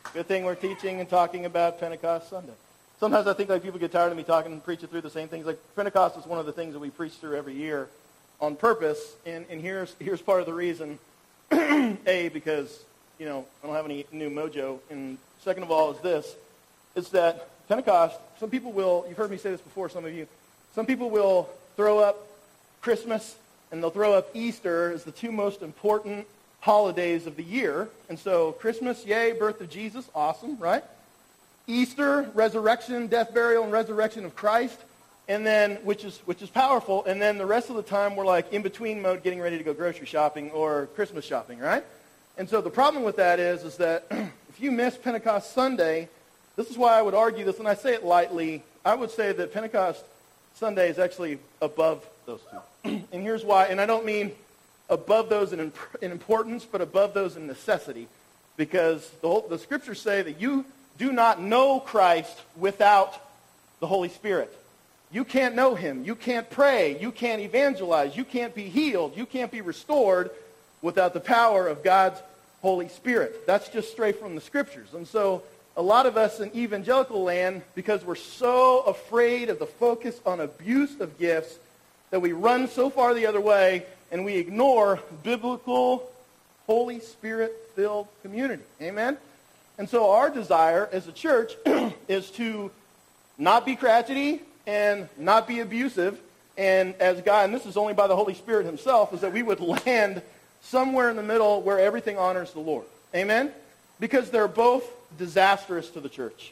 Good thing we're teaching and talking about Pentecost Sunday. Sometimes I think like people get tired of me talking and preaching through the same things. Like Pentecost is one of the things that we preach through every year on purpose. And here's part of the reason. A, because, I don't have any new mojo. And second of all is this. It's that Pentecost, some people will, you've heard me say this before, some of you, some people will throw up Christmas and they'll throw up Easter as the two most important holidays of the year. And so Christmas, yay, birth of Jesus, awesome, right? Easter, resurrection, death, burial, and resurrection of Christ, and then which is powerful. And then the rest of the time we're like in between mode, getting ready to go grocery shopping or Christmas shopping, right? And so the problem with that is that if you miss Pentecost Sunday, this is why I would argue this, and I say it lightly. I would say that Pentecost Sunday is actually above those two, and here's why. And I don't mean above those in importance, but above those in necessity. Because the scriptures say that you do not know Christ without the Holy Spirit. You can't know him. You can't pray. You can't evangelize. You can't be healed. You can't be restored without the power of God's Holy Spirit. That's just straight from the scriptures. And so a lot of us in evangelical land, because we're so afraid of the focus on abuse of gifts, that we run so far the other way and we ignore biblical, Holy Spirit-filled community. Amen? And so our desire as a church is to not be crotchety and not be abusive. And as God, and this is only by the Holy Spirit himself, is that we would land somewhere in the middle where everything honors the Lord. Amen? Because they're both disastrous to the church.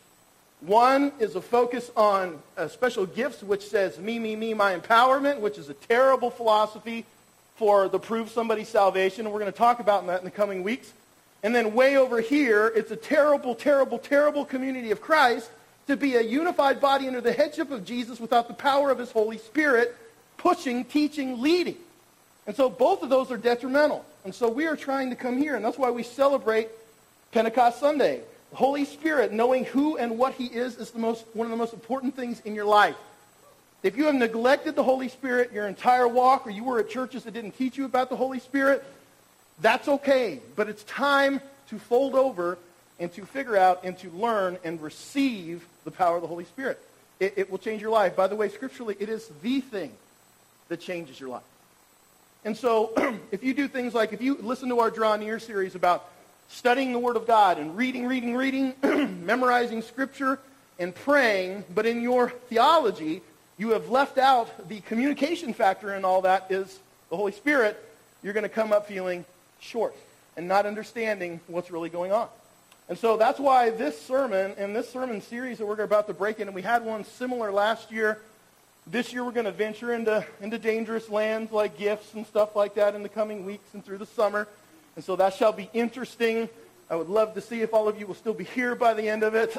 One is a focus on special gifts, which says me, my empowerment, which is a terrible philosophy for the prove somebody's salvation. And we're going to talk about that in the coming weeks. And then way over here, it's a terrible, terrible, terrible community of Christ to be a unified body under the headship of Jesus without the power of his Holy Spirit, pushing, teaching, leading. And so both of those are detrimental. And so we are trying to come here, and that's why we celebrate Pentecost Sunday. The Holy Spirit, knowing who and what he is one of the most important things in your life. If you have neglected the Holy Spirit your entire walk, or you were at churches that didn't teach you about the Holy Spirit, that's okay. But it's time to fold over and to figure out and to learn and receive the power of the Holy Spirit. It will change your life. By the way, scripturally, it is the thing that changes your life. And so if you do things like, if you listen to our Draw Near series about studying the Word of God and reading, memorizing Scripture and praying, but in your theology, you have left out the communication factor in all that is the Holy Spirit, you're going to come up feeling short and not understanding what's really going on. And so that's why this sermon and this sermon series that we're about to break in, and we had one similar last year. This year we're going to venture into dangerous lands like gifts and stuff like that in the coming weeks and through the summer. And so that shall be interesting. I would love to see if all of you will still be here by the end of it.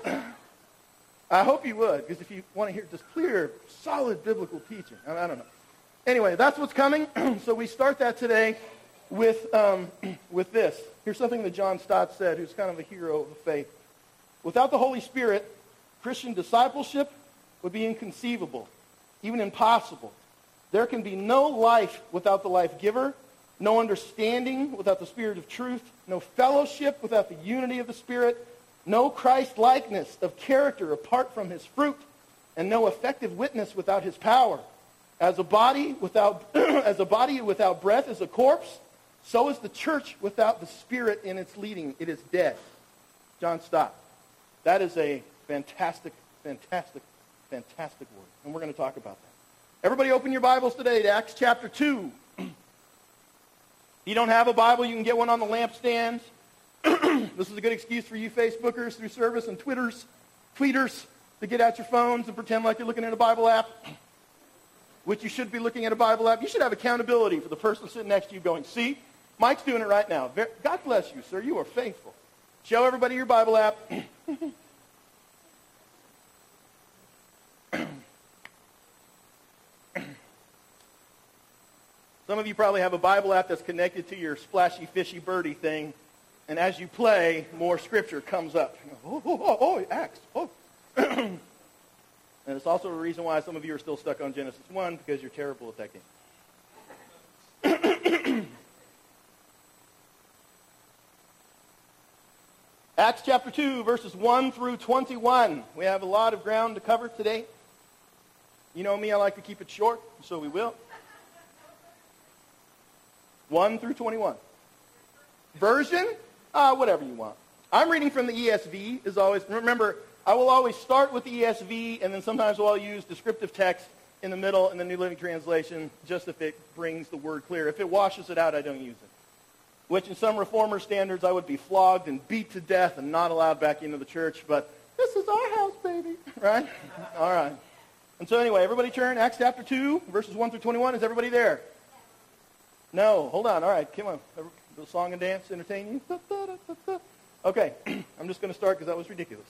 I hope you would, because if you want to hear just clear, solid biblical teaching, I don't know. Anyway, that's what's coming. So we start that today with this. Here's something that John Stott said, who's kind of a hero of the faith. Without the Holy Spirit, Christian discipleship would be inconceivable, even impossible. There can be no life without the life giver, no understanding without the Spirit of truth, no fellowship without the unity of the Spirit, no Christ-likeness of character apart from his fruit, and no effective witness without his power. As a body without breath is a corpse, so is the church without the Spirit in its leading. It is dead. John Stott. That is a fantastic, fantastic, fantastic word. And we're going to talk about that. Everybody open your Bibles today to Acts chapter 2. If you don't have a Bible, you can get one on the lampstands. This is a good excuse for you Facebookers through service and tweeters to get out your phones and pretend like you're looking at a Bible app, which you should be looking at a Bible app. You should have accountability for the person sitting next to you going, see, Mike's doing it right now. God bless you, sir. You are faithful. Show everybody your Bible app. Some of you probably have a Bible app that's connected to your splashy, fishy, birdie thing, and as you play, more Scripture comes up. Acts. And it's also a reason why some of you are still stuck on Genesis 1, because you're terrible at that game. Acts chapter 2, verses 1 through 21. We have a lot of ground to cover today. You know me, I like to keep it short, so we will. 1 through 21. Version? Whatever you want. I'm reading from the ESV, as always. Remember, I will always start with the ESV, and then sometimes I'll use descriptive text in the middle in the New Living Translation, just if it brings the word clear. If it washes it out, I don't use it. Which in some reformer standards, I would be flogged and beat to death and not allowed back into the church. But this is our house, baby. Right? All right. And so anyway, everybody turn. Acts chapter 2, verses 1 through 21. Is everybody there? No. Hold on. All right. Come on. The song and dance entertain you? Okay. I'm just going to start because that was ridiculous.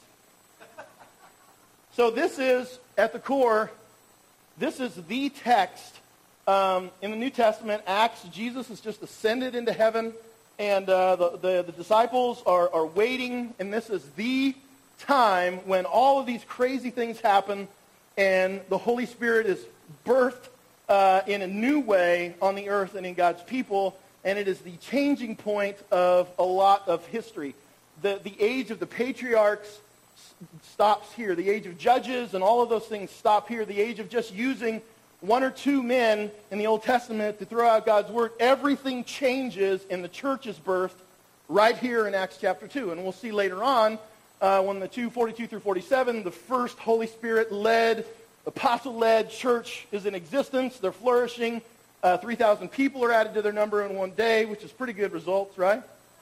So this is, at the core, this is the text in the New Testament. Acts, Jesus has just ascended into heaven. And the disciples are waiting, and this is the time when all of these crazy things happen, and the Holy Spirit is birthed in a new way on the earth and in God's people, and it is the changing point of a lot of history. The age of the patriarchs stops here. The age of judges and all of those things stop here. The age of just using one or two men in the Old Testament to throw out God's word, everything changes and the church is birthed right here in Acts chapter 2. And we'll see later on when the 2:42 through 47, the first Holy Spirit-led, apostle-led church is in existence. They're flourishing. 3,000 people are added to their number in one day, which is pretty good results, right?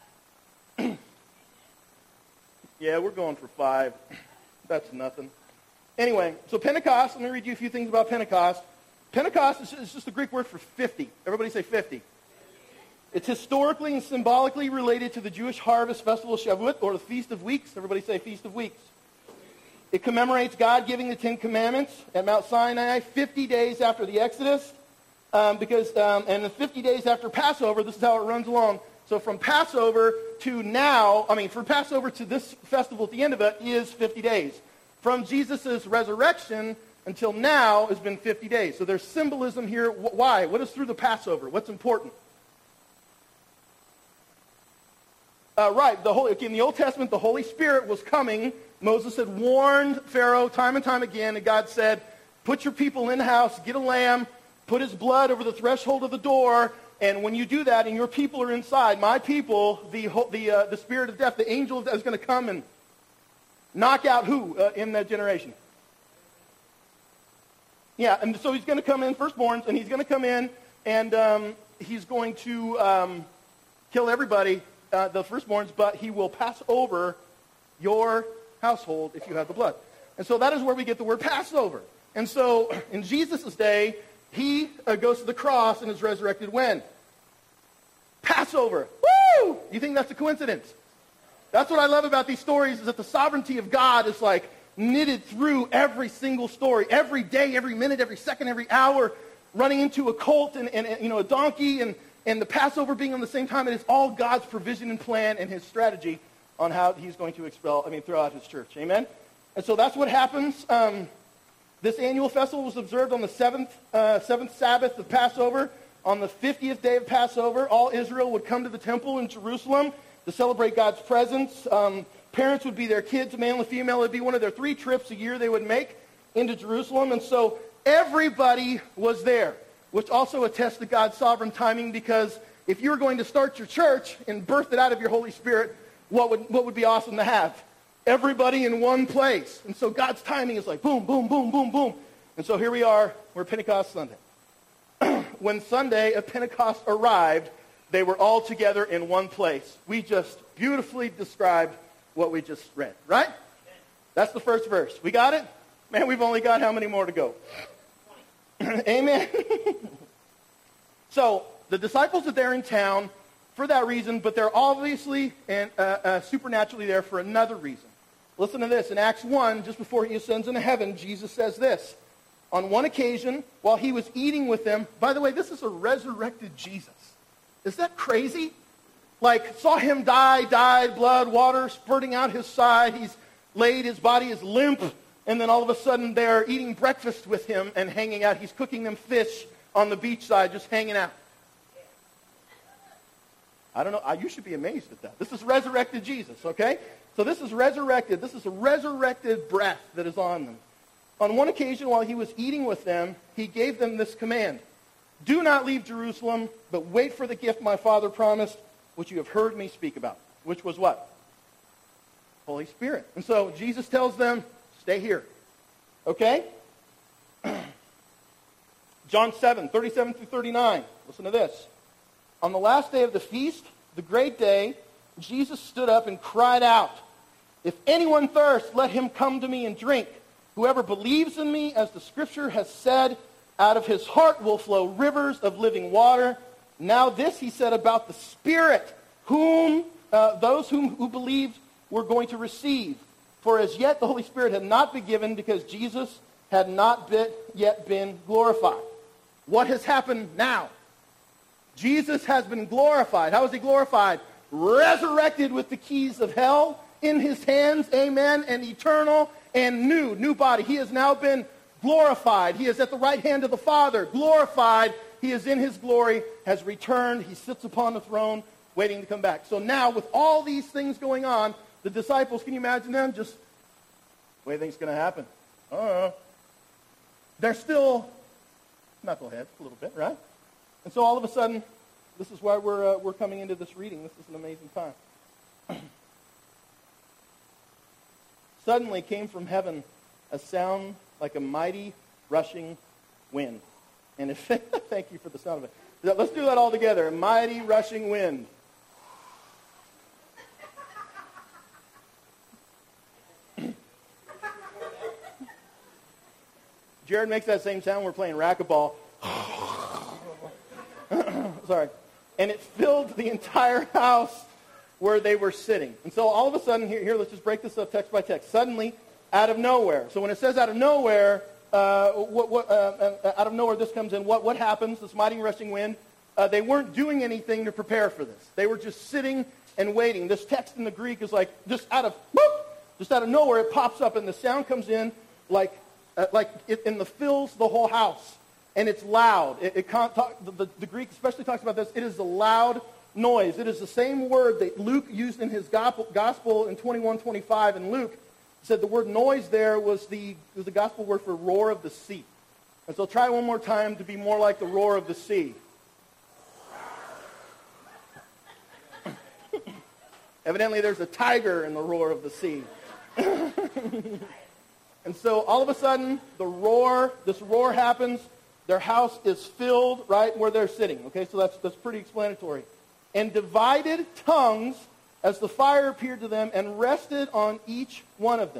Yeah, we're going for 5. That's nothing. Anyway, so Pentecost, let me read you a few things about Pentecost. Pentecost is just the Greek word for 50. Everybody say 50. It's historically and symbolically related to the Jewish harvest festival of Shavuot, or the Feast of Weeks. Everybody say Feast of Weeks. It commemorates God giving the 10 Commandments at Mount Sinai 50 days after the Exodus, and the 50 days after Passover. This is how it runs along. So from Passover to now, from Passover to this festival at the end of it is 50 days. From Jesus' resurrection until now has been 50 days. So there's symbolism here. Why? What is through the Passover? What's important? Right. In the Old Testament, the Holy Spirit was coming. Moses had warned Pharaoh time and time again, and God said, put your people in the house, get a lamb, put his blood over the threshold of the door, and when you do that and your people are inside, my people, the spirit of death, the angel of death is going to come and knock out who in that generation? Yeah, and so he's going to come in, firstborns, and he's going to come in, and he's going to kill everybody, the firstborns, but he will pass over your household if you have the blood. And so that is where we get the word Passover. And so in Jesus' day, he goes to the cross and is resurrected when? Passover. Woo! You think that's a coincidence? That's what I love about these stories, is that the sovereignty of God is like knitted through every single story. Every day, every minute, every second, every hour, running into a colt and a donkey and the Passover being on the same time. And it's all God's provision and plan and his strategy on how he's going to throw out his church. Amen? And so that's what happens. This annual festival was observed on the seventh Sabbath of Passover. On the 50th day of Passover, all Israel would come to the temple in Jerusalem to celebrate God's presence. Parents would be their kids, male and female. It would be one of their 3 trips a year they would make into Jerusalem. And so everybody was there, which also attests to God's sovereign timing, because if you were going to start your church and birth it out of your Holy Spirit, what would be awesome to have? Everybody in one place. And so God's timing is like boom, boom, boom, boom, boom. And so here we are. We're Pentecost Sunday. When Sunday of Pentecost arrived, they were all together in one place. We just beautifully described what we just read, right? That's the first verse. We got it? Man, we've only got how many more to go? Amen. So the disciples are there in town for that reason, but they're obviously and supernaturally there for another reason. Listen to this. In Acts 1, just before he ascends into heaven, Jesus says this. On one occasion, while he was eating with them, by the way, this is a resurrected Jesus. Is that crazy? Like, saw him died, blood, water spurting out his side. He's laid, his body is limp, and then all of a sudden they're eating breakfast with him and hanging out. He's cooking them fish on the beachside, just hanging out. I don't know. You should be amazed at that. This is resurrected Jesus, okay? So this is resurrected. This is a resurrected breath that is on them. On one occasion, while he was eating with them, he gave them this command. Do not leave Jerusalem, but wait for the gift my Father promised, which you have heard me speak about. Which was what? Holy Spirit. And so Jesus tells them, stay here. Okay? John 7, 37 through 39. Listen to this. On the last day of the feast, the great day, Jesus stood up and cried out, if anyone thirsts, let him come to me and drink. Whoever believes in me, as the Scripture has said, out of his heart will flow rivers of living water. Now this he said about the Spirit, whom who believed were going to receive. For as yet the Holy Spirit had not been given because Jesus had not yet been glorified. What has happened now? Jesus has been glorified. How is he glorified? Resurrected with the keys of hell in his hands, amen, and eternal and new body. He has now been glorified. He is at the right hand of the Father, glorified. He is in his glory, has returned. He sits upon the throne, waiting to come back. So now, with all these things going on, the disciples, can you imagine them? Just, what do you think is going to happen? They're still knuckleheads a little bit, right? And so all of a sudden, this is why we're coming into this reading. This is an amazing time. Suddenly came from heaven a sound like a mighty rushing wind. And if, thank you for the sound of it. Let's do that all together. A mighty rushing wind. Jared makes that same sound when we're playing racquetball. Sorry. And it filled the entire house where they were sitting. And so all of a sudden, here, let's just break this up text by text. Suddenly, out of nowhere. So when it says out of nowhere, out of nowhere this comes in. What happens? This mighty rushing wind. They weren't doing anything to prepare for this. They were just sitting and waiting. This text in the Greek is like just out of nowhere it pops up and the sound comes in like it fills the whole house. And it's loud. The Greek especially talks about this. It is a loud noise. It is the same word that Luke used in his gospel in 21:25. And Luke said the word noise there was the gospel word for roar of the sea. And so try one more time to be more like the roar of the sea. Evidently there's a tiger in the roar of the sea. And so all of a sudden, this roar happens. Their house is filled right where they're sitting. Okay, so that's pretty explanatory. And divided tongues as the fire appeared to them and rested on each one of them.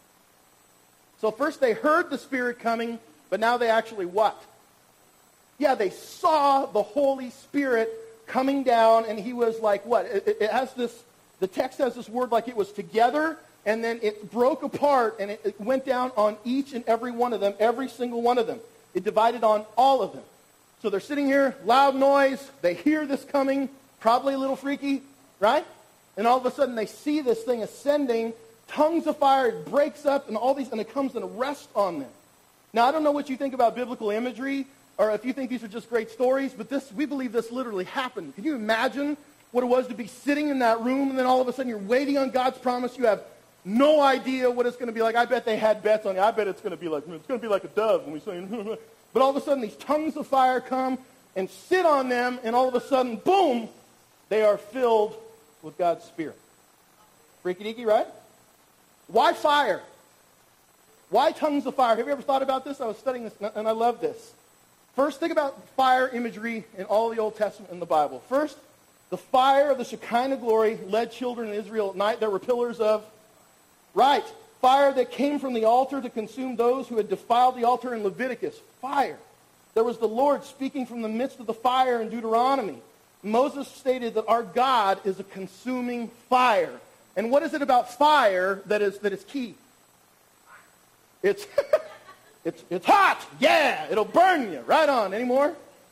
So first they heard the Spirit coming, but now they actually what? Yeah, they saw the Holy Spirit coming down, and he was like what? It has this, the text has this word like it was together, and then it broke apart, and it went down on each and every one of them, every single one of them. It divided on all of them. So they're sitting here, loud noise, they hear this coming, probably a little freaky, right? And all of a sudden they see this thing ascending, tongues of fire, it breaks up, and all these, and it comes and rests on them. Now, I don't know what you think about biblical imagery, or if you think these are just great stories, but we believe this literally happened. Can you imagine what it was to be sitting in that room, and then all of a sudden you're waiting on God's promise, you have no idea what it's going to be like. I bet they had bets on it. I bet it's going to be like a dove when we sing. But all of a sudden, these tongues of fire come and sit on them, and all of a sudden, boom, they are filled with God's Spirit. Freaky deaky, right? Why fire? Why tongues of fire? Have you ever thought about this? I was studying this, and I love this. First, think about fire imagery in all the Old Testament in the Bible. First, the fire of the Shekinah glory led children in Israel at night. There were pillars of right. Fire that came from the altar to consume those who had defiled the altar in Leviticus. Fire. There was the Lord speaking from the midst of the fire in Deuteronomy. Moses stated that our God is a consuming fire. And what is it about fire that is key? It's it's hot. Yeah, it'll burn you. Right on. Any more?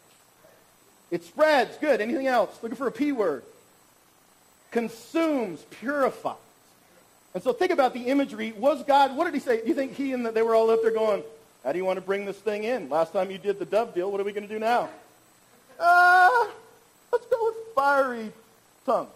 It spreads. Good. Anything else? Looking for a P word. Consumes, purifies. And so think about the imagery. Was God, what did he say? Do you think they were all up there going, how do you want to bring this thing in? Last time you did the dove deal, what are we going to do now? Let's go with fiery tongues.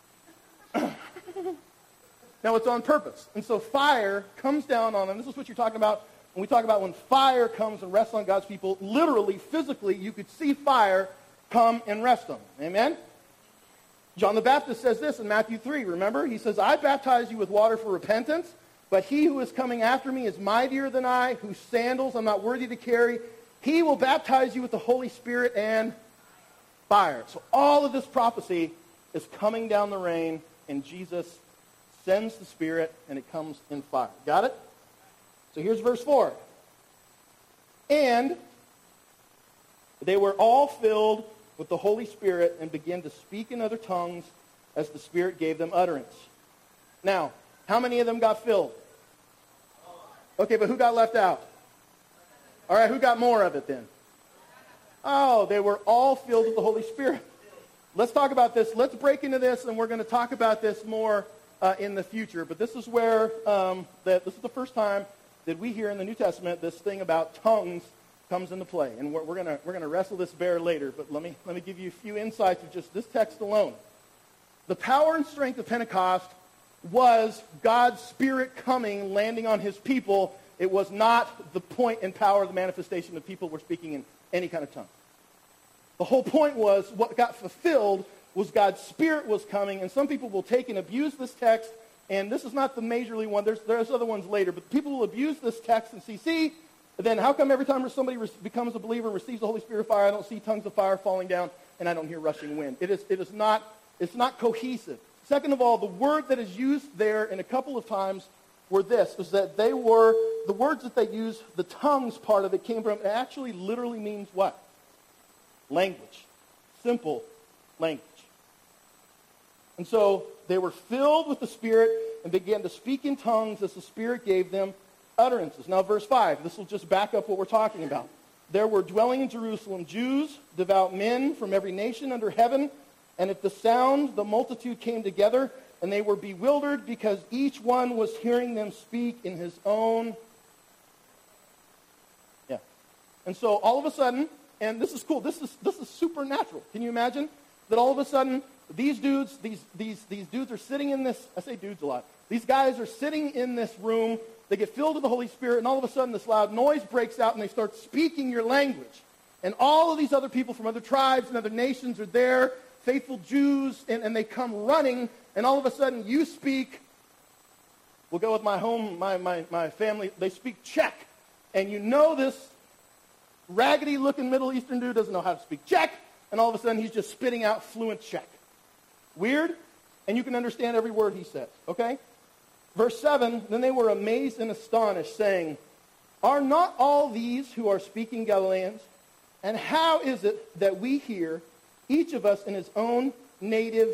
Now, it's on purpose. And so fire comes down on them. This is what you're talking about when we talk about when fire comes and rests on God's people. Literally, physically, you could see fire come and rest on them. Amen? John the Baptist says this in Matthew 3. Remember? He says, I baptize you with water for repentance, but he who is coming after me is mightier than I, whose sandals I'm not worthy to carry. He will baptize you with the Holy Spirit and fire. So all of this prophecy is coming down the rain, and Jesus sends the Spirit, and it comes in fire. Got it? So here's verse 4. And they were all filled with the Holy Spirit and began to speak in other tongues as the Spirit gave them utterance. Now, how many of them got filled? Okay, but who got left out? All right, who got more of it then? Oh, they were all filled with the Holy Spirit. Let's talk about this. Let's break into this, and we're going to talk about this more in the future. But this is where this is the first time that we hear in the New Testament this thing about tongues comes into play, and we're gonna wrestle this bear later. But let me give you a few insights of just this text alone. The power and strength of Pentecost was God's Spirit coming, landing on His people. It was not the point and power of the manifestation of people were speaking in any kind of tongue. The whole point was what got fulfilled was God's Spirit was coming, and some people will take and abuse this text, and this is not the majorly one. There's other ones later, but people will abuse this text and see, then how come every time somebody becomes a believer and receives the Holy Spirit of fire, I don't see tongues of fire falling down, and I don't hear rushing wind? It's not cohesive. Second of all, the word that is used there in a couple of times were this, is that they were, the words that they used, the tongues part of it came from, it actually literally means what? Language. Simple language. And so they were filled with the Spirit and began to speak in tongues as the Spirit gave them utterances. Now, verse 5, this will just back up what we're talking about. There were dwelling in Jerusalem Jews, devout men from every nation under heaven, and at the sound the multitude came together, and they were bewildered because each one was hearing them speak in his own. Yeah. And so all of a sudden, and this is cool, this is supernatural. Can you imagine that all of a sudden these dudes are sitting in this, I say dudes a lot, these guys are sitting in this room, they get filled with the Holy Spirit, and all of a sudden this loud noise breaks out, and they start speaking your language. And all of these other people from other tribes and other nations are there, faithful Jews, and they come running, and all of a sudden you speak, we'll go with my home, my family, they speak Czech. And you know this raggedy-looking Middle Eastern dude doesn't know how to speak Czech, and all of a sudden he's just spitting out fluent Czech. Weird? And you can understand every word he says, okay? Verse 7, then they were amazed and astonished, saying, are not all these who are speaking Galileans? And how is it that we hear, each of us in his own native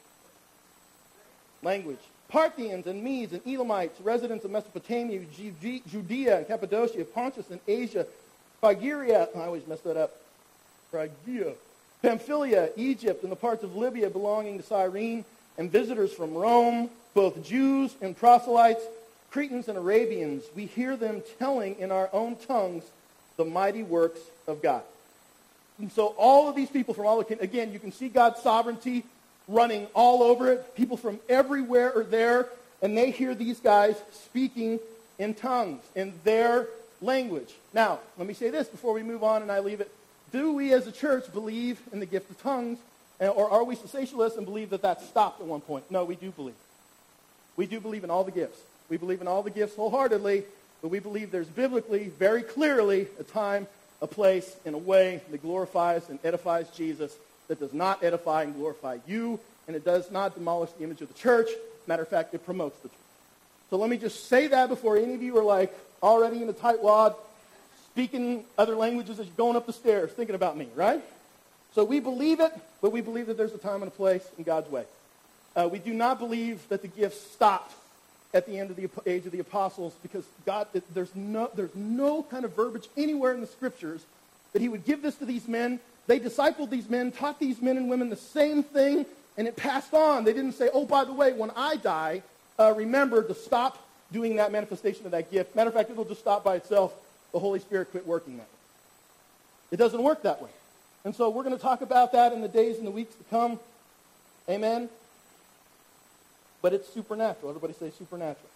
language? Parthians and Medes and Elamites, residents of Mesopotamia, Judea and Cappadocia, Pontus and Asia, Phrygia, I always mess that up, Phrygia, Pamphylia, Egypt, and the parts of Libya belonging to Cyrene, and visitors from Rome, both Jews and proselytes, Cretans and Arabians, we hear them telling in our own tongues the mighty works of God. And so all of these people from all, again, you can see God's sovereignty running all over it. People from everywhere are there, and they hear these guys speaking in tongues, in their language. Now, let me say this before we move on and I leave it. Do we as a church believe in the gift of tongues, or are we cessationalists and believe that that stopped at one point? No, we do believe. We do believe in all the gifts. We believe in all the gifts wholeheartedly, but we believe there's biblically, very clearly, a time, a place, and a way that glorifies and edifies Jesus, that does not edify and glorify you, and it does not demolish the image of the church. Matter of fact, it promotes the church. So let me just say that before any of you are like already in a tightwad, speaking other languages as you're going up the stairs, thinking about me, right? So we believe it, but we believe that there's a time and a place in God's way. We do not believe that the gifts stopped at the end of the age of the apostles, because God, there's no kind of verbiage anywhere in the scriptures that he would give this to these men. They discipled these men, taught these men and women the same thing, and it passed on. They didn't say, oh, by the way, when I die, remember to stop doing that manifestation of that gift. Matter of fact, it'll just stop by itself. The Holy Spirit quit working that way. It doesn't work that way. And so we're going to talk about that in the days and the weeks to come. Amen? But it's supernatural. Everybody say supernatural.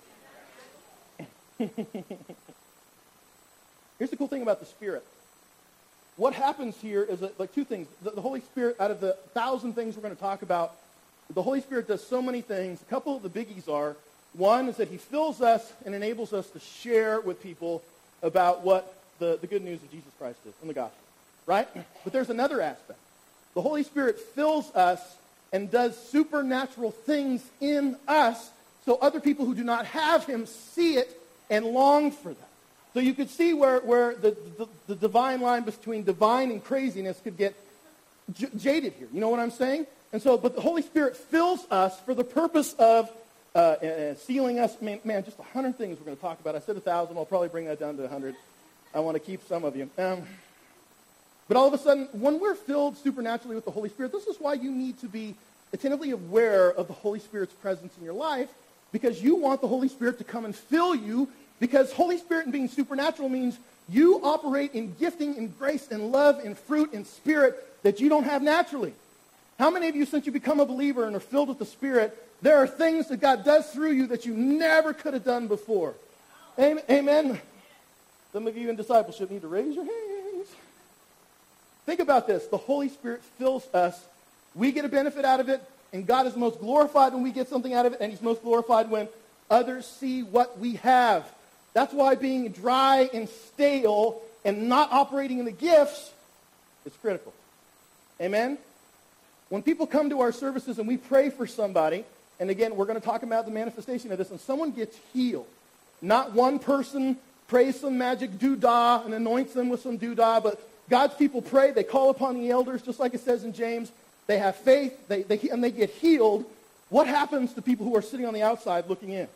Here's the cool thing about the Spirit. What happens here is like two things. The Holy Spirit, out of the 1,000 things we're going to talk about, the Holy Spirit does so many things. A couple of the biggies are, one is that he fills us and enables us to share with people about what the good news of Jesus Christ is in the gospel, right? But there's another aspect. The Holy Spirit fills us and does supernatural things in us so other people who do not have him see it and long for that. So you could see where the divine line between divine and craziness could get jaded here. You know what I'm saying? And so, but the Holy Spirit fills us for the purpose of sealing us. Man, just 100 things we're going to talk about. I said 1,000. I'll probably bring that down to 100. I want to keep some of you. But all of a sudden, when we're filled supernaturally with the Holy Spirit, this is why you need to be attentively aware of the Holy Spirit's presence in your life, because you want the Holy Spirit to come and fill you, because Holy Spirit and being supernatural means you operate in gifting and grace and love and fruit and spirit that you don't have naturally. How many of you, since you become a believer and are filled with the Spirit, there are things that God does through you that you never could have done before? Amen? Some of you in discipleship need to raise your hands. Think about this. The Holy Spirit fills us. We get a benefit out of it, and God is most glorified when we get something out of it, and he's most glorified when others see what we have. That's why being dry and stale and not operating in the gifts is critical. Amen? When people come to our services and we pray for somebody, and again, we're going to talk about the manifestation of this, and someone gets healed. Not one person prays some magic doodah and anoints them with some doodah, but God's people pray, they call upon the elders, just like it says in James. They have faith, and they get healed. What happens to people who are sitting on the outside looking in?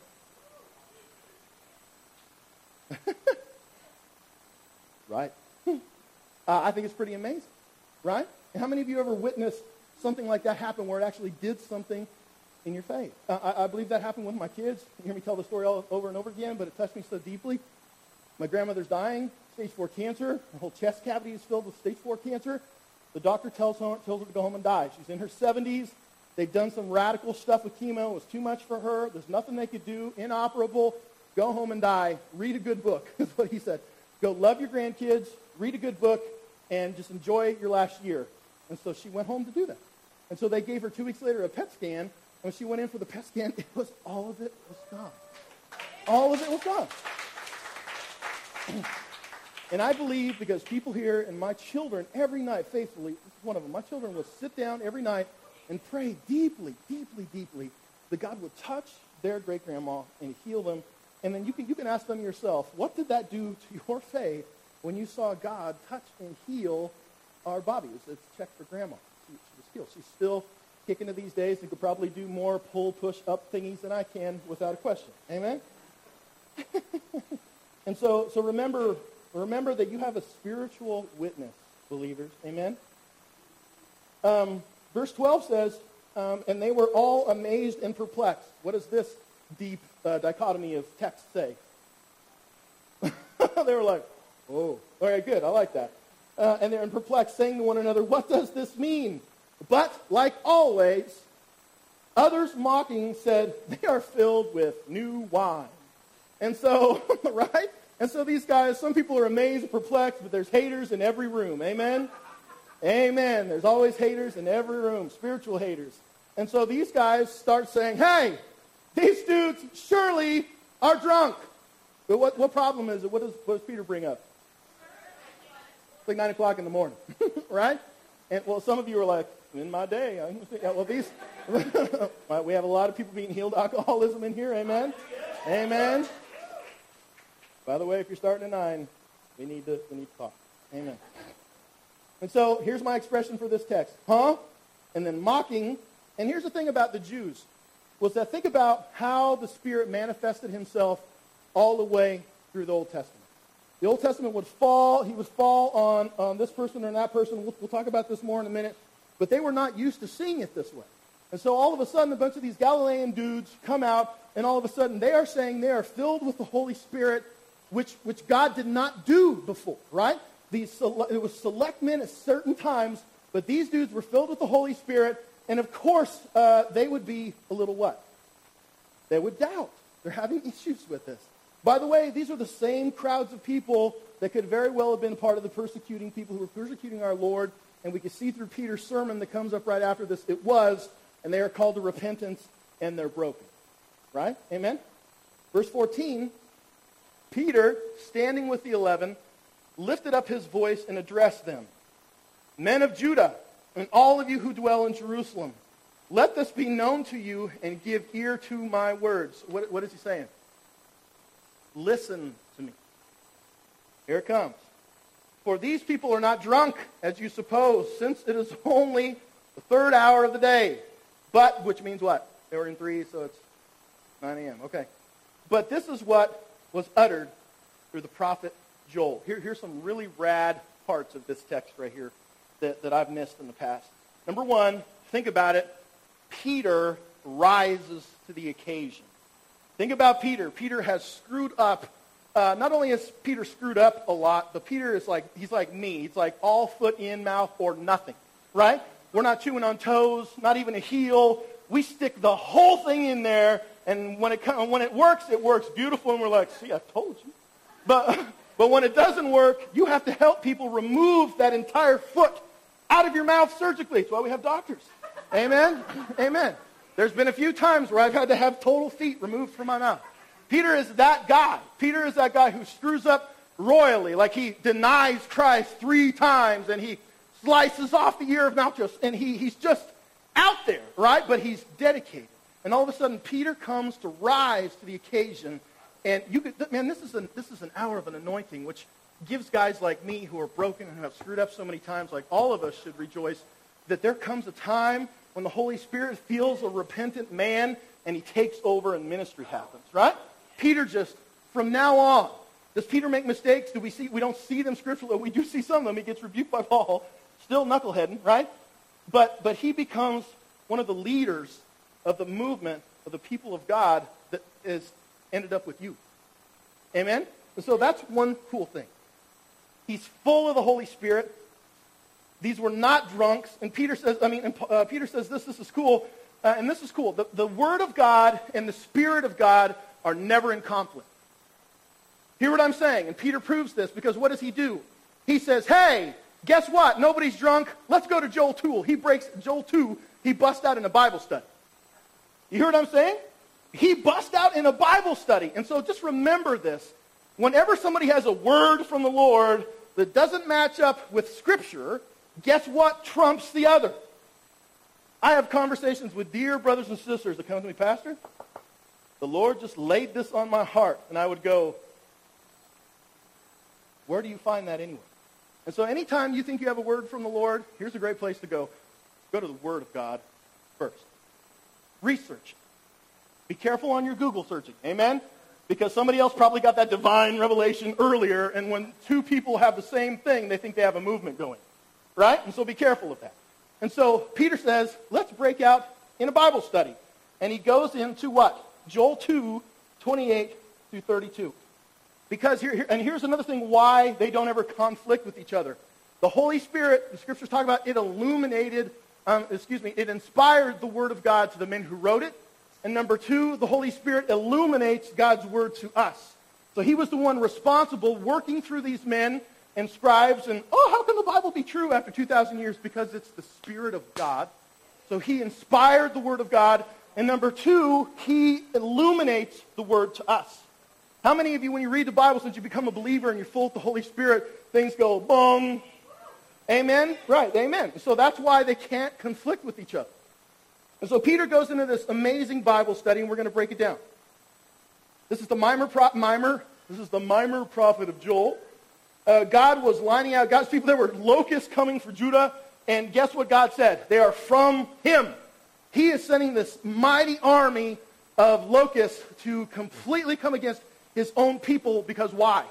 Right? I think it's pretty amazing, right? And how many of you ever witnessed something like that happen where it actually did something in your faith? I believe that happened with my kids. You hear me tell the story all over and over again, but it touched me so deeply. My grandmother's dying, stage 4 cancer. Her whole chest cavity is filled with stage 4 cancer. The doctor tells her to go home and die. She's in her 70s. They've done some radical stuff with chemo. It was too much for her. There's nothing they could do. Inoperable. Go home and die. Read a good book, is what he said. Go love your grandkids, read a good book, and just enjoy your last year. And so she went home to do that. And so they gave her 2 weeks later a PET scan. And when she went in for the PET scan, all of it was gone. All of it was gone. And I believe, because people here and my children every night faithfully, this is one of them, my children will sit down every night and pray deeply, deeply, deeply that God would touch their great-grandma and heal them. And then you can ask them yourself, what did that do to your faith when you saw God touch and heal our Bobby? It's check for Grandma. She was healed. She's still kicking to these days and could probably do more pull, push, up thingies than I can without a question. Amen? And so remember that you have a spiritual witness, believers. Amen? Verse 12 says, and they were all amazed and perplexed. What does this deep dichotomy of text say? They were like, oh, all right, good, I like that. And they're perplexed, saying to one another, what does this mean? But, like always, others mocking said, they are filled with new wine. And so, right? And so these guys, some people are amazed and perplexed, but there's haters in every room. Amen? Amen. There's always haters in every room, spiritual haters. And so these guys start saying, hey, these dudes surely are drunk. But what problem is it? What does Peter bring up? It's like 9 o'clock in the morning, right? And well, some of you are like, in my day. We have a lot of people being healed of alcoholism in here. Amen? Amen. By the way, if you're starting at 9, we need to talk. Amen. And so here's my expression for this text. Huh? And then mocking. And here's the thing about the Jews. Was that think about how the Spirit manifested himself all the way through the Old Testament. The Old Testament would fall. He would fall on this person or that person. We'll talk about this more in a minute. But they were not used to seeing it this way. And so all of a sudden, a bunch of these Galilean dudes come out, and all of a sudden they are saying they are filled with the Holy Spirit, which God did not do before, right? It was select men at certain times, but these dudes were filled with the Holy Spirit, And of course, they would be a little what? They would doubt. They're having issues with this. By the way, these are the same crowds of people that could very well have been part of the persecuting people who were persecuting our Lord. And we can see through Peter's sermon that comes up right after this, it was, and they are called to repentance, and they're broken. Right? Amen? Verse 14, Peter, standing with the 11, lifted up his voice and addressed them. Men of Judah, and all of you who dwell in Jerusalem, let this be known to you and give ear to my words. What is he saying? Listen to me. Here it comes. For these people are not drunk, as you suppose, since it is only the third hour of the day. But, which means what? They were in 3, so it's 9 a.m. Okay. But this is what was uttered through the prophet Joel. Here's some really rad parts of this text right here that I've missed in the past. Number one, think about it. Peter rises to the occasion. Think about Peter. Peter has screwed up. Not only has Peter screwed up a lot, but Peter is he's like me. He's like all foot in, mouth, or nothing. Right? We're not chewing on toes, not even a heel. We stick the whole thing in there, and when it works beautiful, and we're like, see, I told you. But when it doesn't work, you have to help people remove that entire foot out of your mouth surgically. That's why we have doctors. Amen? Amen. There's been a few times where I've had to have total feet removed from my mouth. Peter is that guy. Peter is that guy who screws up royally, like he denies Christ 3 times, and he slices off the ear of Malchus, and he's just out there, right? But he's dedicated. And all of a sudden, Peter comes to rise to the occasion. And this is an hour of an anointing, which gives guys like me who are broken and who have screwed up so many times, like all of us should rejoice, that there comes a time when the Holy Spirit feels a repentant man and he takes over and ministry happens, right? Peter just, from now on, does Peter make mistakes? We don't see them scripturally. We do see some of them. He gets rebuked by Paul, still knuckleheading, right? But he becomes one of the leaders of the movement of the people of God that is ended up with you. Amen? And so that's one cool thing. He's full of the Holy Spirit. These were not drunks. And Peter says, this is cool. And this is cool. The Word of God and the Spirit of God are never in conflict. Hear what I'm saying? And Peter proves this because what does he do? He says, hey, guess what? Nobody's drunk. Let's go to Joel 2. He busts out in a Bible study. You hear what I'm saying? He busts out in a Bible study. And so just remember this. Whenever somebody has a word from the Lord that doesn't match up with Scripture, guess what trumps the other? I have conversations with dear brothers and sisters that come to me, Pastor, the Lord just laid this on my heart. And I would go, where do you find that anywhere? And so anytime you think you have a word from the Lord, here's a great place to go. Go to the Word of God first. Research. Be careful on your Google searching. Amen? Because somebody else probably got that divine revelation earlier, and when 2 people have the same thing, they think they have a movement going. Right? And so be careful of that. And so Peter says, let's break out in a Bible study. And he goes into what? Joel 2, 28 through 32. Because here's another thing why they don't ever conflict with each other. The Holy Spirit, the Scriptures talk about, it inspired the Word of God to the men who wrote it. And number 2, the Holy Spirit illuminates God's Word to us. So he was the one responsible working through these men and scribes. And, how can the Bible be true after 2,000 years? Because it's the Spirit of God. So he inspired the Word of God. And number 2, he illuminates the Word to us. How many of you, when you read the Bible, since you become a believer and you're full of the Holy Spirit, things go, boom, amen? Right, amen. So that's why they can't conflict with each other. And so Peter goes into this amazing Bible study, and we're going to break it down. This is the mimer prophet of Joel. God was lining out God's people. There were locusts coming for Judah, and guess what God said? They are from him. He is sending this mighty army of locusts to completely come against his own people, because why?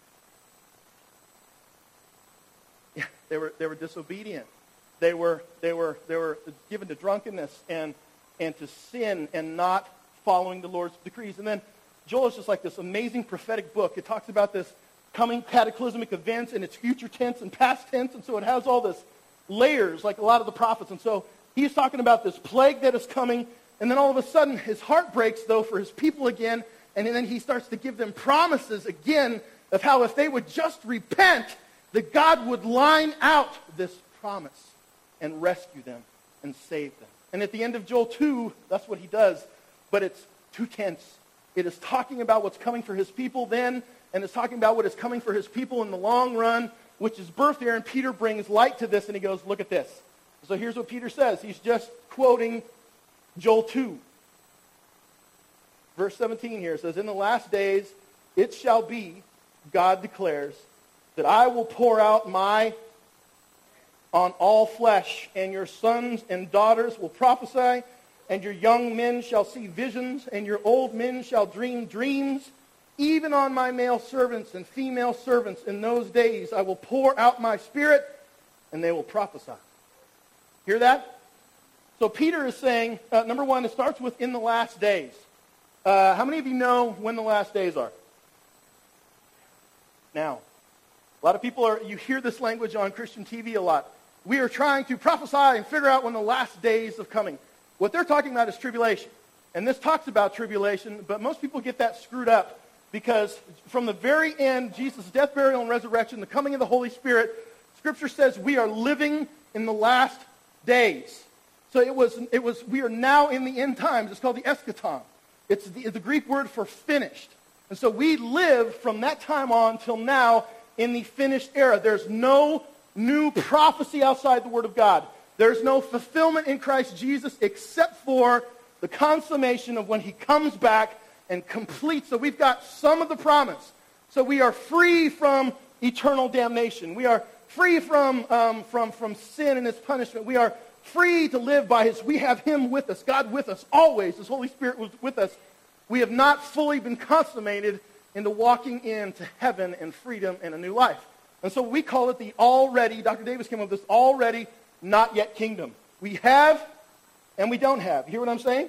Yeah, they were disobedient. They were given to drunkenness and to sin and not following the Lord's decrees. And then Joel is just like this amazing prophetic book. It talks about this coming cataclysmic events and its future tense and past tense, and so it has all this layers like a lot of the prophets. And so He's talking about this plague that is coming, and then all of a sudden his heart breaks, though, for his people again, and then he starts to give them promises again of how if they would just repent, that God would line out this promise and rescue them and save them. And at the end of Joel 2, that's what he does, but it's too tense. It is talking about what's coming for his people then, and it's talking about what is coming for his people in the long run, which is birth here, and Peter brings light to this, and he goes, look at this. So here's what Peter says. He's just quoting Joel 2. Verse 17 here says, in the last days it shall be, God declares, that I will pour out my on all flesh, and your sons and daughters will prophesy, and your young men shall see visions, and your old men shall dream dreams. Even on my male servants and female servants in those days I will pour out my Spirit, and they will prophesy. Hear that? So Peter is saying, number one, it starts with in the last days. How many of you know when the last days are? Now. A lot of people you hear this language on Christian TV a lot. We are trying to prophesy and figure out when the last days of coming. What they're talking about is tribulation. And this talks about tribulation, but most people get that screwed up because from the very end, Jesus' death, burial, and resurrection, the coming of the Holy Spirit, Scripture says we are living in the last days. So we are now in the end times. It's called the eschaton. It's the Greek word for finished. And so we live from that time on till now in the finished era. There's no new prophecy outside the Word of God. There's no fulfillment in Christ Jesus except for the consummation of when he comes back and completes. So we've got some of the promise. So we are free from eternal damnation. We are free from sin and its punishment. We are free to live by his. We have him with us, God with us always. His Holy Spirit was with us. We have not fully been consummated into walking into heaven and freedom and a new life. And so we call it the already, Dr. Davis came up with this, already not yet kingdom. We have and we don't have. You hear what I'm saying?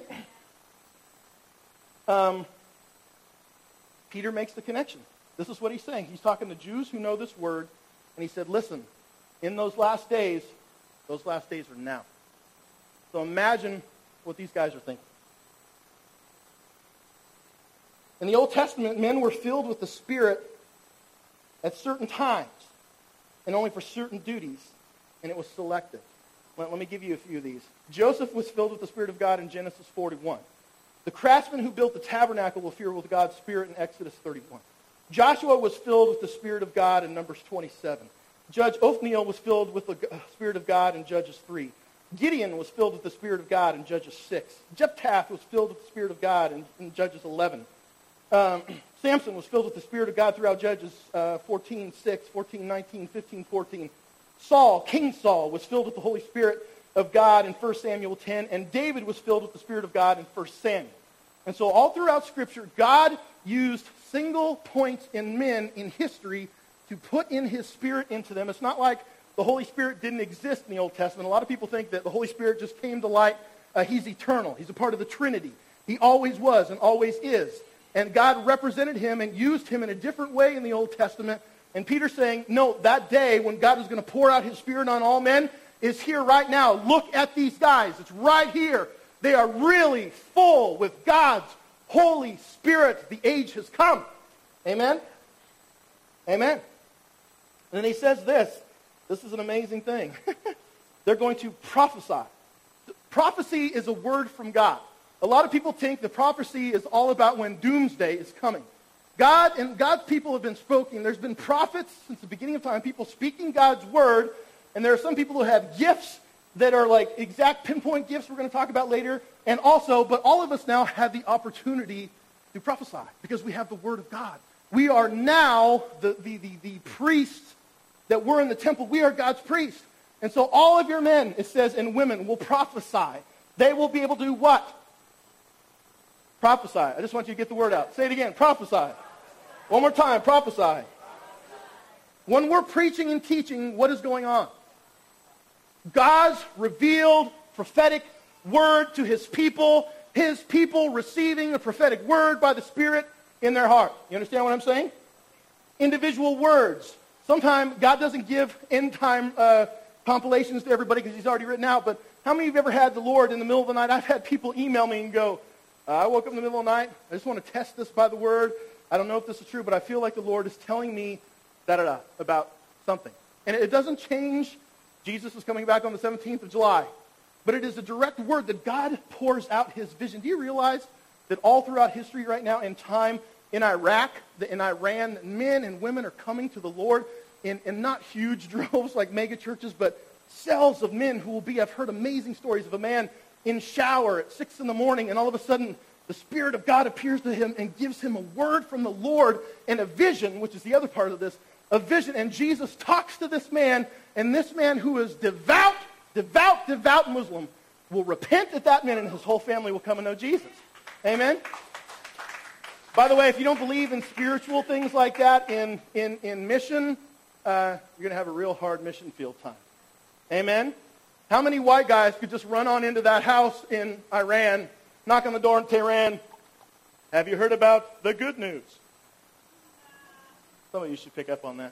Peter makes the connection. This is what he's saying. He's talking to Jews who know this word, and he said, listen, in those last days are now. So imagine what these guys are thinking. In the Old Testament, men were filled with the Spirit at certain times and only for certain duties, and it was selective. Let me give you a few of these. Joseph was filled with the Spirit of God in Genesis 41. The craftsman who built the tabernacle was filled with God's Spirit in Exodus 31. Joshua was filled with the Spirit of God in Numbers 27. Judge Othniel was filled with the Spirit of God in Judges 3. Gideon was filled with the Spirit of God in Judges 6. Jephthah was filled with the Spirit of God in Judges 11. Samson was filled with the Spirit of God throughout Judges 14:6, 14:19, 15:14. King Saul, was filled with the Holy Spirit of God in 1 Samuel 10, and David was filled with the Spirit of God in 1 Samuel. And so all throughout Scripture, God used single points in men in history to put in his Spirit into them. It's not like the Holy Spirit didn't exist in the Old Testament. A lot of people think that the Holy Spirit just came to light. He's eternal. He's a part of the Trinity. He always was and always is. And God represented him and used him in a different way in the Old Testament. And Peter's saying, no, that day when God is going to pour out his Spirit on all men is here right now. Look at these guys. It's right here. They are really full with God's Holy Spirit. The age has come. Amen? Amen. And then he says this. This is an amazing thing. They're going to prophesy. Prophecy is a word from God. A lot of people think the prophecy is all about when doomsday is coming. God and God's people have been spoken. There's been prophets since the beginning of time, people speaking God's word. And there are some people who have gifts that are like exact pinpoint gifts we're going to talk about later. And also, but all of us now have the opportunity to prophesy because we have the word of God. We are now the priests that were in the temple. We are God's priests. And so all of your men, it says, and women will prophesy. They will be able to do what? Prophesy. I just want you to get the word out. Say it again. Prophesy. One more time. Prophesy. When we're preaching and teaching, what is going on? God's revealed prophetic word to his people receiving a prophetic word by the Spirit in their heart. You understand what I'm saying? Individual words. Sometimes God doesn't give end-time compilations to everybody because he's already written out, but How many of you have ever had the Lord in the middle of the night? I've had people email me and go, I woke up in the middle of the night. I just want to test this by the Word. I don't know if this is true, but I feel like the Lord is telling me da-da-da about something. And it doesn't change. Jesus is coming back on the 17th of July. But it is a direct word that God pours out his vision. Do you realize that all throughout history right now in time, in Iraq, in Iran, men and women are coming to the Lord in not huge droves like mega churches, but cells of men who will be, I've heard amazing stories of a man in shower at 6 in the morning, and all of a sudden the Spirit of God appears to him and gives him a word from the Lord and a vision, which is the other part of this, a vision. And Jesus talks to this man, and this man who is devout Muslim will repent at that minute, and his whole family will come and know Jesus. Amen? By the way, if you don't believe in spiritual things like that in mission, you're going to have a real hard mission field time. Amen? How many white guys could just run on into that house in Iran, knock on the door in Tehran, have you heard about the good news? Some of you should pick up on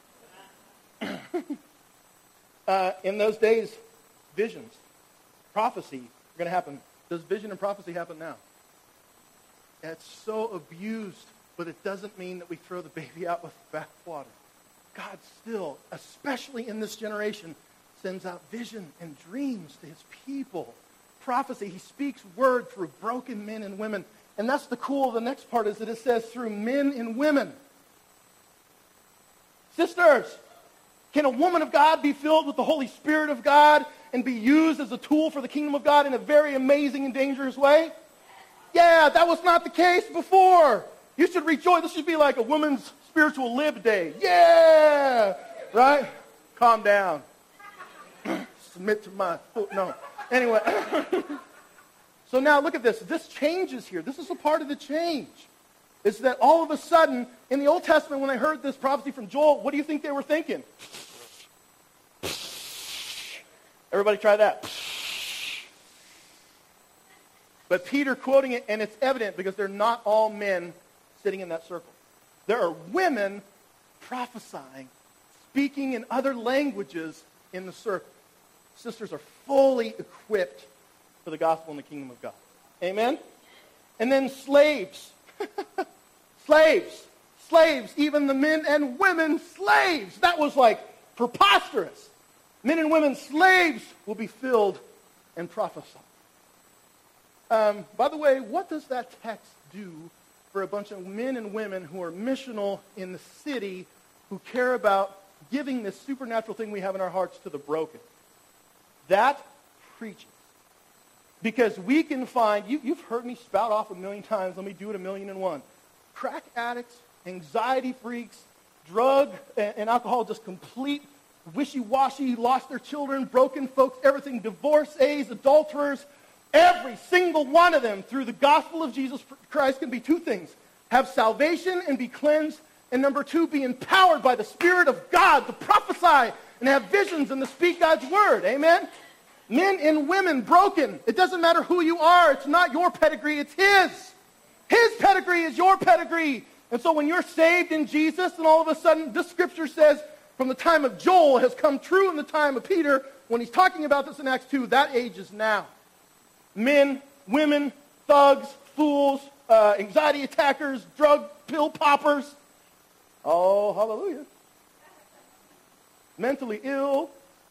that. In those days, visions, prophecy are going to happen. Does vision and prophecy happen now? It's so abused, but it doesn't mean that we throw the baby out with the bathwater. God still, especially in this generation, sends out vision and dreams to his people. Prophecy, he speaks word through broken men and women. And that's the cool of the next part is that it says through men and women. Sisters, can a woman of God be filled with the Holy Spirit of God and be used as a tool for the kingdom of God in a very amazing and dangerous way? Yeah, that was not the case before. You should rejoice. This should be like a woman's spiritual lib day. Yeah! Right? Calm down. Submit to my foot. No. Anyway. So now look at this. This changes here. This is a part of the change. It's that all of a sudden, in the Old Testament, when they heard this prophecy from Joel, what do you think they were thinking? Everybody try that. But Peter quoting it, and it's evident because they're not all men sitting in that circle. There are women prophesying, speaking in other languages in the circle. Sisters are fully equipped for the gospel and the kingdom of God. Amen? And then slaves. Slaves, even the men and women slaves. That was like preposterous. Men and women slaves will be filled and prophesy. By the way, what does that text do for a bunch of men and women who are missional in the city who care about giving this supernatural thing we have in our hearts to the broken? That preaches. Because we can find, you've heard me spout off a million times, let me do it 1,000,001. Crack addicts, anxiety freaks, drug and alcohol, just complete wishy-washy, lost their children, broken folks, everything, divorcees, adulterers, every single one of them through the gospel of Jesus Christ can be two things. Have salvation and be cleansed, and number two, be empowered by the Spirit of God to prophesy and have visions and to speak God's word. Amen? Men and women broken. It doesn't matter who you are. It's not your pedigree. It's his. His pedigree is your pedigree. And so when you're saved in Jesus, and all of a sudden this scripture says from the time of Joel has come true in the time of Peter, when he's talking about this in Acts 2, that age is now. Men, women, thugs, fools, anxiety attackers, drug pill poppers. Oh, hallelujah. Mentally ill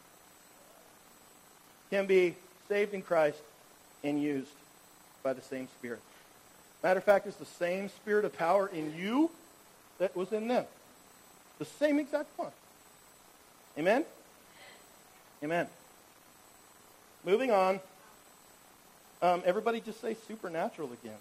can be saved in Christ and used by the same Spirit. Matter of fact, it's the same Spirit of power in you that was in them. The same exact one. Amen? Amen. Moving on. Everybody just say supernatural again.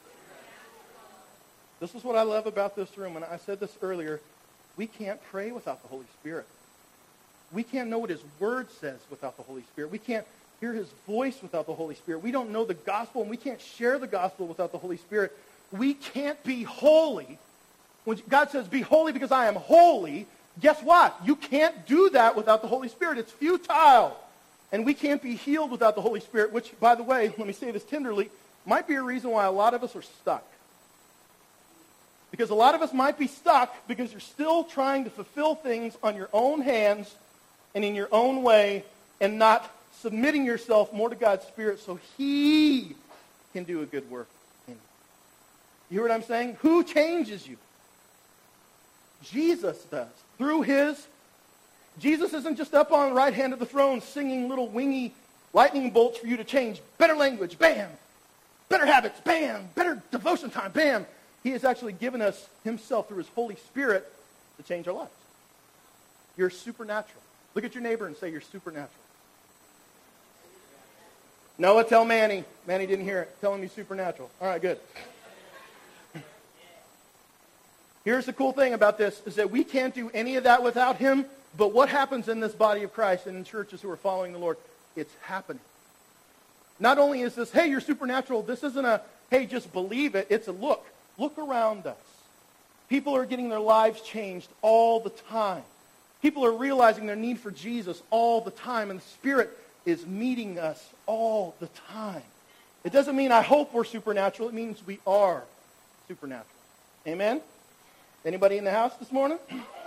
This is what I love about this room. And I said this earlier. We can't pray without the Holy Spirit. We can't know what his word says without the Holy Spirit. We can't hear his voice without the Holy Spirit. We don't know the gospel, and we can't share the gospel without the Holy Spirit. We can't be holy. When God says, be holy because I am holy, guess what? You can't do that without the Holy Spirit. It's futile. And we can't be healed without the Holy Spirit, which, by the way, let me say this tenderly, might be a reason why a lot of us are stuck. Because a lot of us might be stuck because you're still trying to fulfill things on your own hands and in your own way and not submitting yourself more to God's Spirit so He can do a good work in you. You hear what I'm saying? Who changes you? Jesus does. Through His... Jesus isn't just up on the right hand of the throne singing little wingy lightning bolts for you to change. Better language, bam. Better habits, bam. Better devotion time, bam. He has actually given us Himself through His Holy Spirit to change our lives. You're supernatural. Look at your neighbor and say, you're supernatural. Noah, tell Manny. Manny didn't hear it. Tell him he's supernatural. All right, good. Here's the cool thing about this, is that we can't do any of that without Him, but what happens in this body of Christ and in churches who are following the Lord? It's happening. Not only is this, hey, you're supernatural, this isn't a, hey, just believe it. It's a look. Look around us. People are getting their lives changed all the time. People are realizing their need for Jesus all the time, and the Spirit is meeting us all the time. It doesn't mean I hope we're supernatural. It means we are supernatural. Amen? Anybody in the house this morning?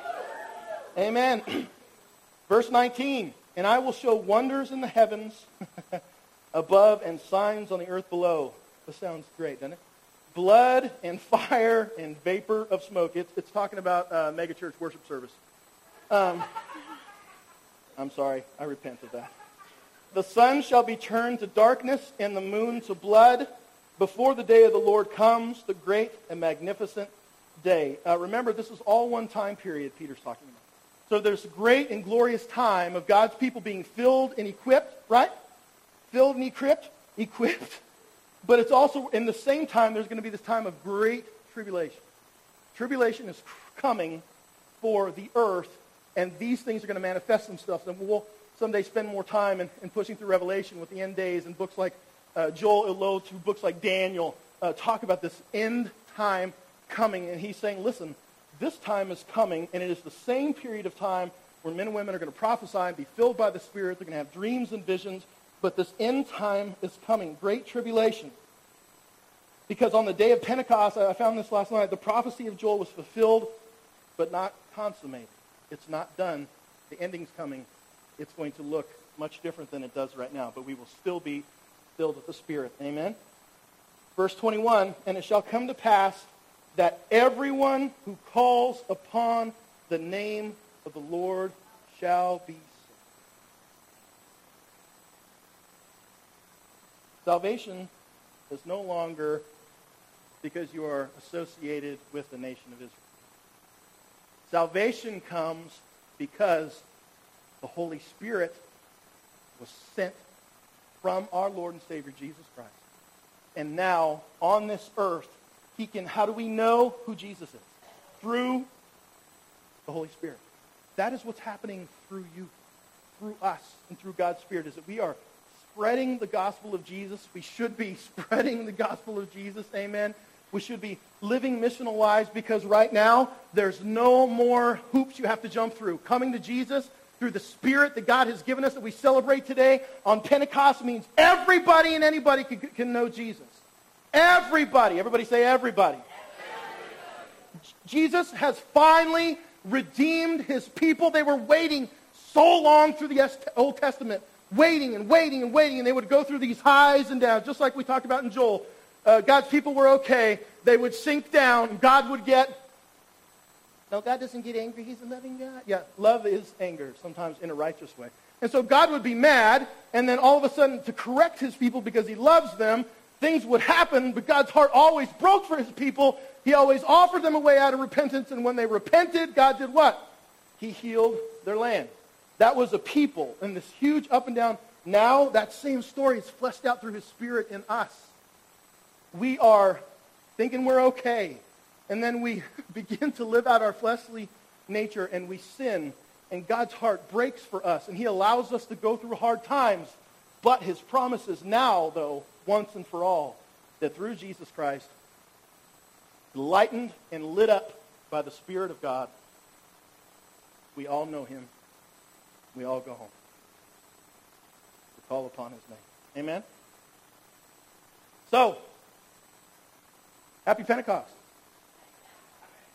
Amen. Verse 19, and I will show wonders in the heavens above and signs on the earth below. This sounds great, doesn't it? Blood and fire and vapor of smoke. It's talking about mega church worship service. I'm sorry. I repent of that. The sun shall be turned to darkness and the moon to blood before the day of the Lord comes, the great and magnificent day. Remember, this is all one time period Peter's talking about. So there's a great and glorious time of God's people being filled and equipped, right? Filled and equipped. But it's also, in the same time, there's going to be this time of great tribulation. Tribulation is coming for the earth, and these things are going to manifest themselves. And we'll someday spend more time in pushing through Revelation with the end days, and books like Joel Elul, to books like Daniel, talk about this end time coming. And he's saying, listen, this time is coming, and it is the same period of time where men and women are going to prophesy and be filled by the Spirit. They're going to have dreams and visions. But this end time is coming, great tribulation. Because on the day of Pentecost, I found this last night, the prophecy of Joel was fulfilled, but not consummated. It's not done. The ending's coming. It's going to look much different than it does right now, but we will still be filled with the Spirit. Amen? Verse 21, and it shall come to pass that everyone who calls upon the name of the Lord shall be saved. Salvation is no longer because you are associated with the nation of Israel. Salvation comes because the Holy Spirit was sent from our Lord and Savior Jesus Christ. And now, on this earth, He can, how do we know who Jesus is? Through the Holy Spirit. That is what's happening through you, through us, and through God's Spirit, is that we are spreading the gospel of Jesus. We should be spreading the gospel of Jesus. Amen. We should be living missional lives, because right now, there's no more hoops you have to jump through. Coming to Jesus through the Spirit that God has given us, that we celebrate today on Pentecost, means everybody and anybody can know Jesus. Everybody. Everybody say everybody. Jesus has finally redeemed His people. They were waiting so long through the Old Testament, waiting and waiting and waiting, and they would go through these highs and downs, just like we talked about in Joel. God's people were okay. They would sink down, and God would get... No, God doesn't get angry. He's a loving God. Yeah, love is anger, sometimes in a righteous way. And so God would be mad, and then all of a sudden, to correct His people because He loves them, things would happen, but God's heart always broke for His people. He always offered them a way out of repentance, and when they repented, God did what? He healed their land. That was a people, and this huge up and down. Now, that same story is fleshed out through His Spirit in us. We are thinking we're okay, and then we begin to live out our fleshly nature, and we sin, and God's heart breaks for us, and He allows us to go through hard times. But His promise is now, though, once and for all, that through Jesus Christ, lightened and lit up by the Spirit of God, we all know Him. We all go home to call upon His name. Amen? So, happy Pentecost.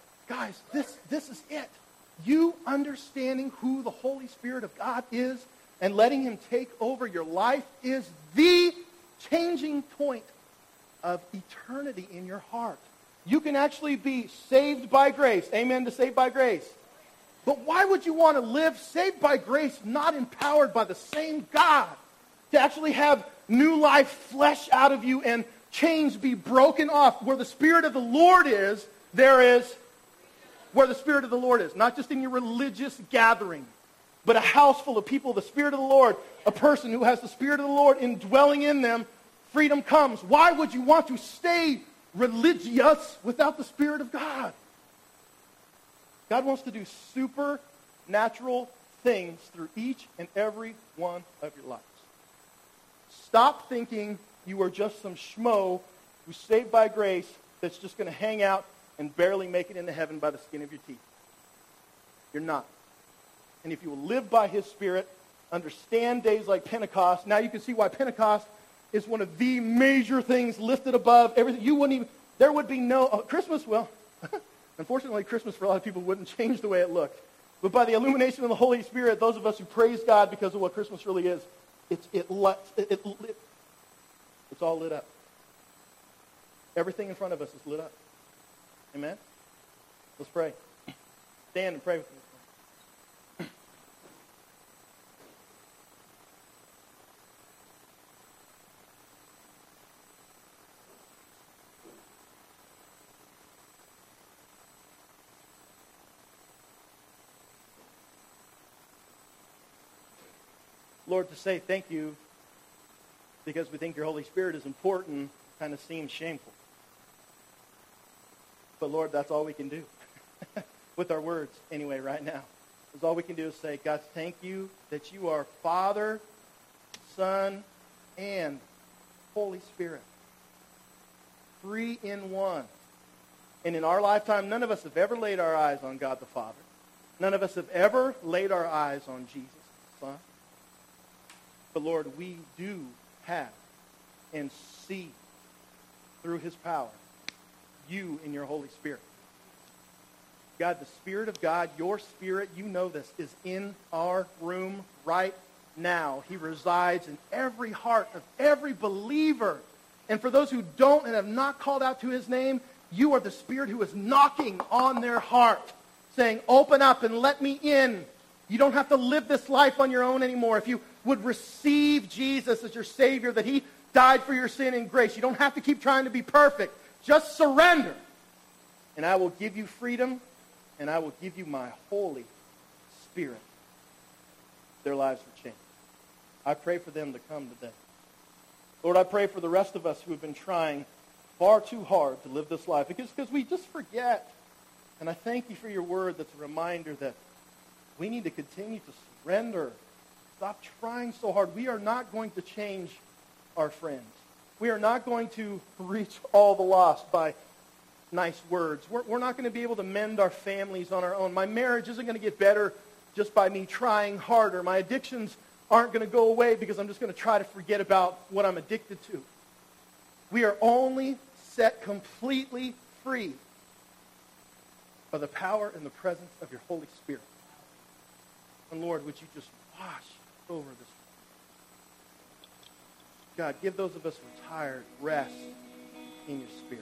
Guys, this is it. You understanding who the Holy Spirit of God is, and letting him take over your life is the changing point of eternity in your heart. You can actually be saved by grace. Amen to saved by grace. But why would you want to live saved by grace, not empowered by the same God, to actually have new life flesh out of you and chains be broken off? Where the Spirit of the Lord is, there is where the Spirit of the Lord is. Not just in your religious gathering, but a house full of people, the Spirit of the Lord, a person who has the Spirit of the Lord indwelling in them, freedom comes. Why would you want to stay religious without the Spirit of God? God wants to do supernatural things through each and every one of your lives. Stop thinking you are just some schmo who's saved by grace that's just going to hang out and barely make it into heaven by the skin of your teeth. You're not. And if you will live by his Spirit, understand days like Pentecost, now you can see why Pentecost is one of the major things lifted above everything. You wouldn't even, there would be no, Christmas, well, unfortunately Christmas for a lot of people wouldn't change the way it looked. But by the illumination of the Holy Spirit, those of us who praise God because of what Christmas really is, it's all lit up. Everything in front of us is lit up. Amen? Let's pray. Stand and pray with me. Lord, to say thank you because we think your Holy Spirit is important kind of seems shameful. But Lord, that's all we can do with our words anyway right now. Because all we can do is say, God, thank you that you are Father, Son, and Holy Spirit. 3 in 1. And in our lifetime, none of us have ever laid our eyes on God the Father. None of us have ever laid our eyes on Jesus the Son. But Lord, we do have and see through his power you in your Holy Spirit. God, the Spirit of God, your Spirit, you know this, is in our room right now. He resides in every heart of every believer. And for those who don't and have not called out to his name, you are the Spirit who is knocking on their heart, saying, open up and let me in. You don't have to live this life on your own anymore. If you would receive Jesus as your Savior, that he died for your sin in grace, you don't have to keep trying to be perfect. Just surrender. And I will give you freedom, and I will give you my Holy Spirit. Their lives are changed. I pray for them to come today. Lord, I pray for the rest of us who have been trying far too hard to live this life, because we just forget. And I thank you for your word that's a reminder that we need to continue to surrender. Stop trying so hard. We are not going to change our friends. We are not going to reach all the lost by nice words. We're not going to be able to mend our families on our own. My marriage isn't going to get better just by me trying harder. My addictions aren't going to go away because I'm just going to try to forget about what I'm addicted to. We are only set completely free by the power and the presence of your Holy Spirit. And Lord, would you just wash over this? God, give those of us who are tired rest in your Spirit.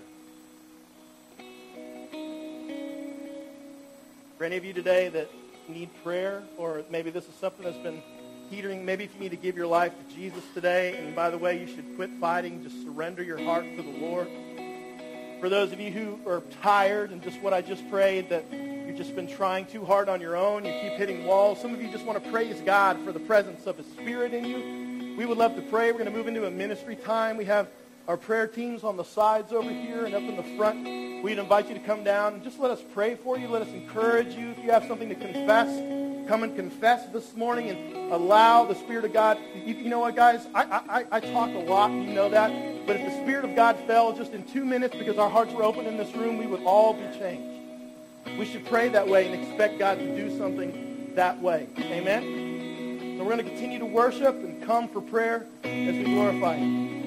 For any of you today that need prayer, or maybe this is something that's been teetering, maybe if you need to give your life to Jesus today, and by the way, you should quit fighting, just surrender your heart to the Lord. For those of you who are tired and just what I just prayed, that you've just been trying too hard on your own, you keep hitting walls. Some of you just want to praise God for the presence of his Spirit in you. We would love to pray. We're going to move into a ministry time. We have our prayer teams on the sides over here and up in the front. We'd invite you to come down and just let us pray for you. Let us encourage you. If you have something to confess, come and confess this morning and allow the Spirit of God. You know what, guys? I talk a lot, you know that. But if the Spirit of God fell just in 2 minutes because our hearts were open in this room, we would all be changed. We should pray that way and expect God to do something that way. Amen? So we're going to continue to worship and come for prayer as we glorify him.